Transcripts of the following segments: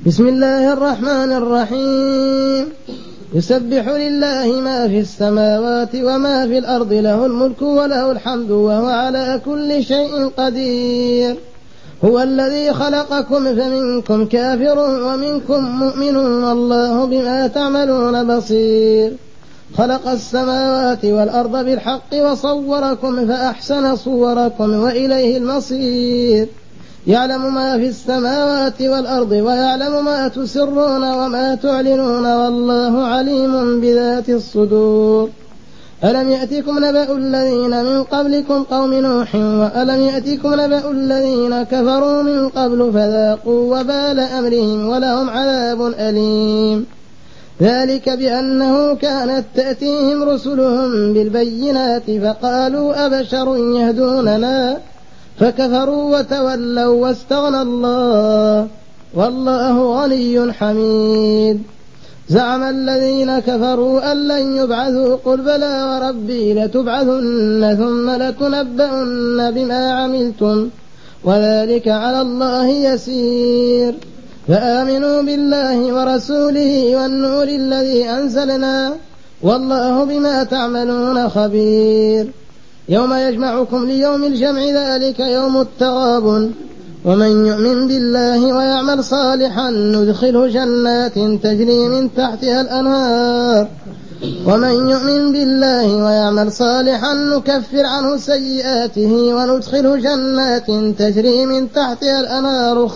بسم الله الرحمن الرحيم. يسبح لله ما في السماوات وما في الأرض، له الملك وله الحمد وهو على كل شيء قدير. هو الذي خلقكم فمنكم كافر ومنكم مؤمن والله بما تعملون بصير. خلق السماوات والأرض بالحق وصوركم فأحسن صوركم وإليه المصير. يعلم ما في السماوات والأرض ويعلم ما تسرون وما تعلنون والله عليم بذات الصدور. ألم يأتكم نبأ الذين من قبلكم قوم نوح وألم يأتكم نبأ الذين كفروا من قبل فذاقوا وبال أمرهم ولهم عذاب أليم. ذلك بأنه كانت تأتيهم رسلهم بالبينات فقالوا أبشر يهدوننا فكفروا وتولوا واستغنى الله والله غني حميد. زعم الذين كفروا أن لن يبعثوا قل بلى وربي لتبعثن ثم لتنبؤن بما عملتم وذلك على الله يسير. فآمنوا بالله ورسوله والنور الذي أنزلنا والله بما تعملون خبير. يوم يجمعكم ليوم الجمع ذلك يوم التغابن. ومن يؤمن بالله ويعمل صالحا ندخله جنات تجري من تحتها الأنهار. ومن يؤمن بالله ويعمل صالحا نكفر عنه سيئاته وندخله جنات تجري من تحتها الأنهار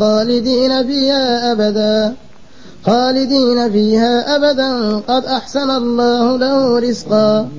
خالدين فيها أبدا قد أحسن الله له رزقا.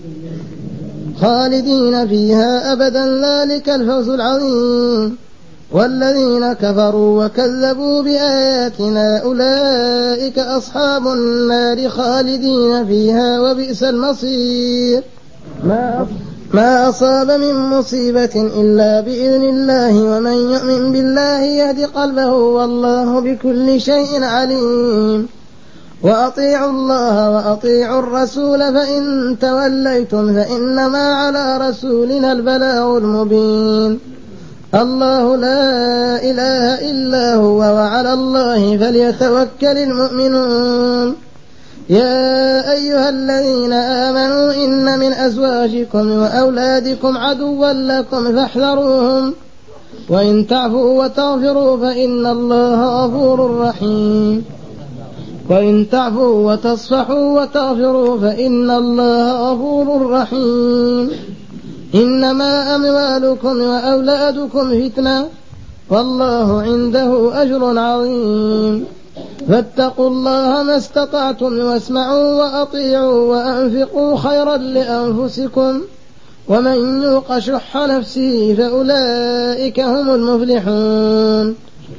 خالدين فيها أبدا ذلك الفوز العظيم. والذين كفروا وكذبوا بآياتنا أولئك أصحاب النار خالدين فيها وبئس المصير. ما أصاب من مصيبة إلا بإذن الله ومن يؤمن بالله يهد قلبه والله بكل شيء عليم. وأطيعوا الله وأطيعوا الرسول فإن توليتم فإنما على رسولنا البلاغ المبين. الله لا إله إلا هو وعلى الله فليتوكل المؤمنون. يا أيها الذين آمنوا إن من أزواجكم وأولادكم عدوا لكم فاحذروهم وإن تعفوا وتغفروا فإن الله غفور رحيم. وإن تعفوا وتصفحوا وتغفروا فإن الله غفور رحيم. إنما أموالكم وأولادكم فتنة والله عنده أجر عظيم. فاتقوا الله ما استطعتم واسمعوا وأطيعوا وأنفقوا خيرا لأنفسكم ومن يوق شح نفسه فأولئك هم المفلحون.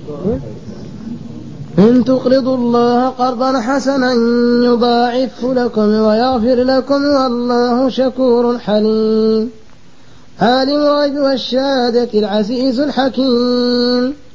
إن تقرضوا الله قرضا حسنا يضاعف لكم ويغفر لكم والله شكور حليم. عالم الغيب والشهادة العزيز الحكيم.